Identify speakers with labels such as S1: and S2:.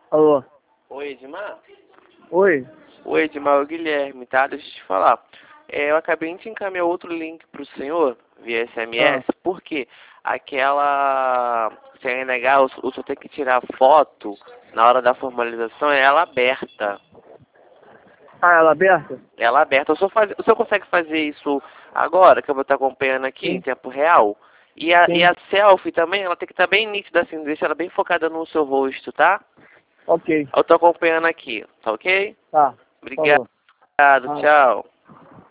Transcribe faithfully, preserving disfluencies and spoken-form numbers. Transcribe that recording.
S1: Alô?
S2: Oi, Edmar?
S1: Oi?
S2: Oi, Edmar, é o Guilherme, tá? Deixa eu te falar. É, eu acabei de encaminhar outro link pro senhor, via
S1: Ah,
S2: S M S, porque aquela C N H, o o senhor tem que tirar foto na hora da formalização, é ela aberta.
S1: ah, ela aberta?
S2: Ela aberta. O senhor, faz, o senhor consegue fazer isso agora, que eu vou estar acompanhando aqui, em
S1: Sim,
S2: tempo real? E a, e
S1: sim.
S2: a selfie também, ela tem que estar bem nítida, assim, deixa ela bem focada no seu rosto, tá?
S1: Ok.
S2: Eu tô acompanhando aqui, tá ok?
S1: Tá.
S2: Obrigado,
S1: Falou. Ah.
S2: tchau.